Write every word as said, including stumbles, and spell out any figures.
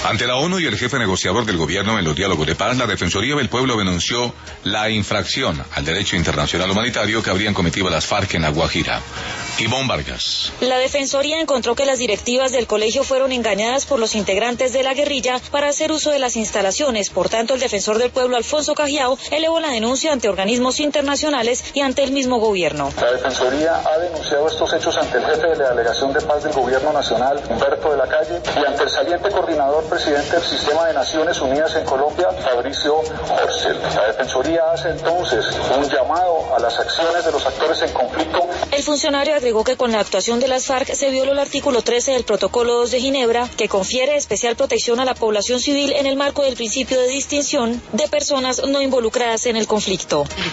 Ante la ONU y el jefe negociador del gobierno en los diálogos de paz, la Defensoría del Pueblo denunció la infracción al derecho internacional humanitario que habrían cometido las FARC en La Guajira. Ivonne Vargas. La Defensoría encontró que las directivas del colegio fueron engañadas por los integrantes de la guerrilla para hacer uso de las instalaciones. Por tanto, el defensor del pueblo, Alfonso Cajiao, elevó la denuncia ante organismos internacionales y ante el mismo gobierno. La Defensoría ha denunciado estos hechos ante el jefe de la Delegación de Paz del Gobierno Nacional, Humberto de la Calle, y ante el saliente coordinador presidente del Sistema de Naciones Unidas en Colombia, Fabricio Horcel. La Defensoría hace entonces un llamado a las acciones de los actores en conflicto. El funcionario agregó que con la actuación de las FARC se violó el artículo trece del Protocolo dos de Ginebra, que confiere especial protección a la población civil en el marco del principio de distinción de personas no involucradas en el conflicto.